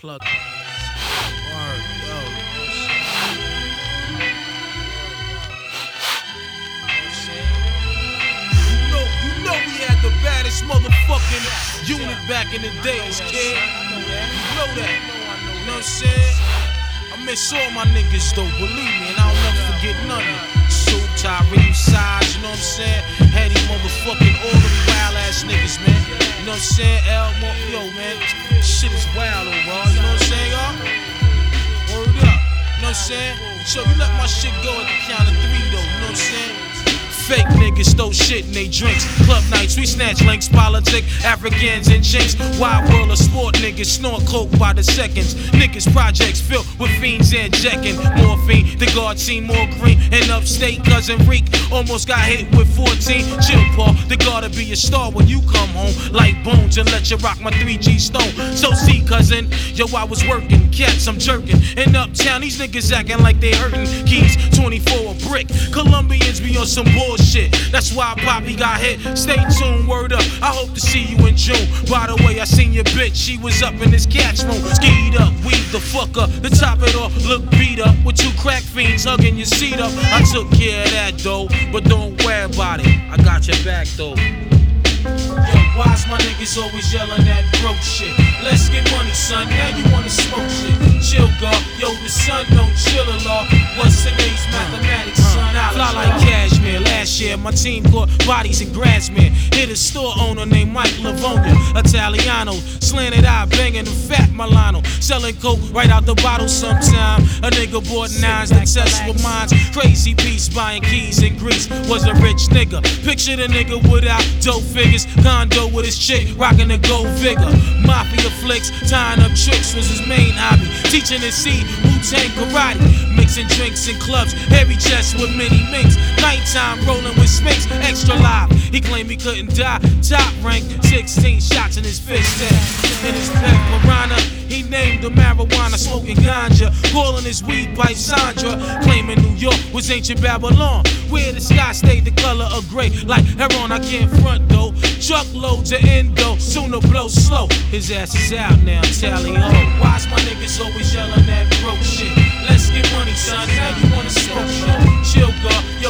plug. Word, yo. You know we had the baddest motherfucking unit back in the days, kid. You know that. You know what I'm saying? I miss all my niggas though, believe me, and I'll never forget none of them. Soup, Tyree, Size, you know what I'm saying? Heady motherfucking all them wild ass niggas, man. You know what I'm saying? Yo, man, shit is wild overall, you know what I'm saying, y'all? Word up, you know what I'm saying? So you let my shit go at the count of 3 though, you know what I'm saying? Fake niggas throw shit in they drinks. Club nights, we snatch links, politic, Africans and jinx. Wild world of sport niggas snort coke by the seconds. Niggas projects filled with fiends injecting morphine. The guard seen more green in upstate. Cousin Reek almost got hit with 14. Chill, Paul, the guard'll be a star when you come home. Like Bones and let you rock my 3G stone. So see, cousin, yo, I was working, cats, I'm jerking. In uptown, these niggas acting like they hurting. Keys 24 a brick. Colombians be on some bullshit. That's why Poppy got hit. Stay tuned, word up. I hope to see you in June. By the way, I seen your bitch. She was up in this cat's room. Skied up, weave the fuck up. To top it off, look beat up. With 2 crack fiends hugging your seat up. I took care of that though, but don't worry about it. I got your back though. Yo, why's my niggas always yelling that broke shit? Let's get money, son. Now you wanna smoke shit. Chill, God. Yo, the sun don't chill a lot. What's today's mathematics, son? Fly like cashmere. Last year, my team caught bodies in Grassmere. Hit a store owner named Mike Lavonia, Italiano, slanted eye, banging the fat Milano, selling coke right out the bottle sometime. A nigga bought 9s to test with mines. Crazy piece, buying keys in Greece. Was a rich nigga. Picture the nigga without dope figures. Condo with his chick, rocking a gold figure. Mafia flicks, tying up tricks was his main hobby. Teaching his seed, Wu-Tang karate. Mixing drinks in clubs, heavy chest with many minks. Nighttime rolling with Smicks, extra live. He claimed he couldn't die. Top rank, 16 shots in his fist. In his pet piranha, he named the marijuana, smoking ganja, calling his weed pipe Sandra. Claiming New York was ancient Babylon, where the sky stayed the color of gray. Like heroin, I can't front though. Truckloads of endo, sooner blow slow. His ass is out now, tally ho. Why's my niggas always yelling that broke shit? Let's get money, son. Now you wanna smoke shit? Chill, God.